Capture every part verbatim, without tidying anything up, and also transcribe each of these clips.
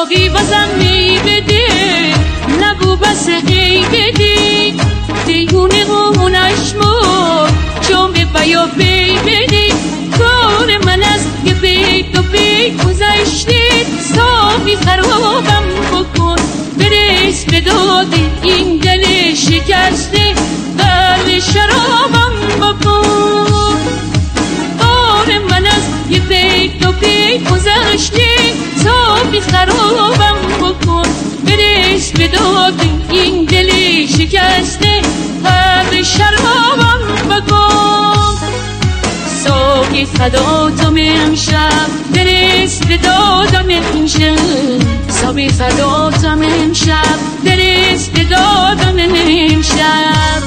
ساقی بازم می بده نگو بس هی بدی دیگونه هونش مرد چون به بیا پی بدی کار من از یه بیت و بیت گذشته ساقی خرابم بکن برس به داد این دل شکسته قلب شرابم بکن کار من از یه بیت و بیت گذشته ساقی خرابم بکن برس به داد این دل شکسته قلب شرابم بکن ساقی فدا تو امشب برس به دادم امشب ساقی فدا تو امشب برس به دادم امشب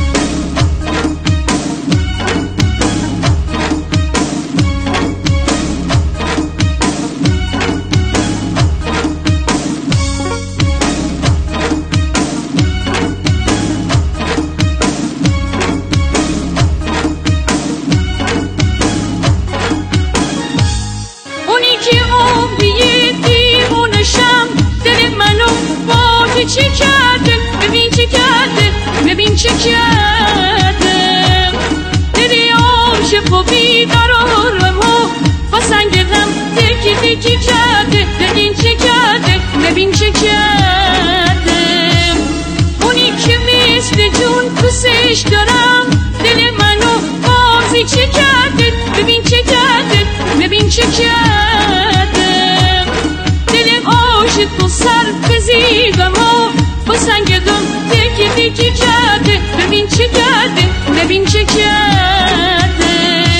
چه کرده ببین چه کرده ببین چه کرده دلی عاشق و بیقرارم و با سنگ غم تکی تکی کرده ببین چه کرده ببین چه کرده اونی که مثل جون دوستش دارم دل منو بازی چه کرده ببین چه کرده ببین چه کرده دل عاشق و سر بزیدم با سنگ غم تکی تکی کرده ببین چه کرده ببین چه کرده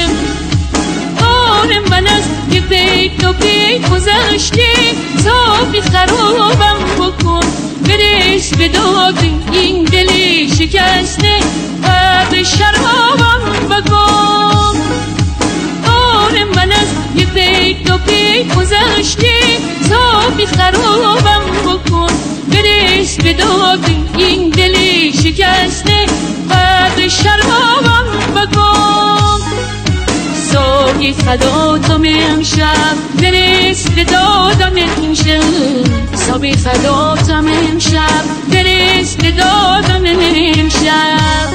کار من از یه بیت و بیت گذشته ساقی خرابم بکن برس به داد این دل شکسته قلب شرابم بکن کار من از یه بیت و بیت گذشته ساقی خرابم بکن برس به داد این دل شکسته قلب شرابم بکن ساقی فدا تو امشب برس به دادم امشب ساقی فدا تو امشب برس به دادم امشب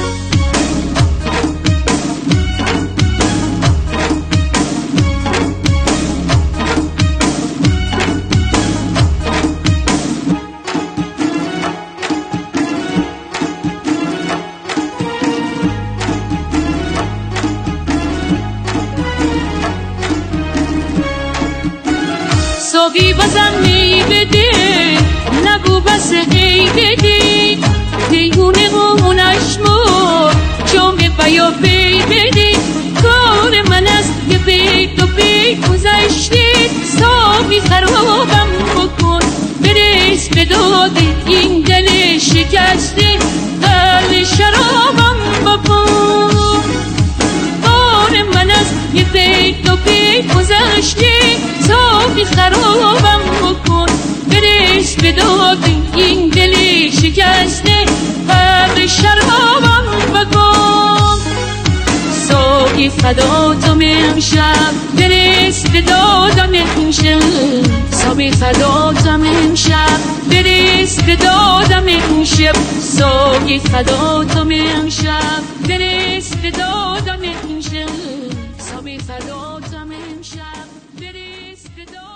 ساقی بازم می بده نگو بس هی بدی دیگونه هونش مرد چون به بیا پی بدی کار من از یه بیت و بیت گذشته ساقی خرابم بکن برس به داد این دل شکسته قلب شرابم بکن کار من از یه بیت و بیت گذشته ساقی خرابم بکن برس به داد این دل شکسته قلب شرابم بکن ساقی فدا تو امشب برس به دادم امشب ساقی فدا تو امشب برس به دادم امشب ساقی فدا تو امشب برس به دادم امشب ساقی فدا تو امشب برس به دادم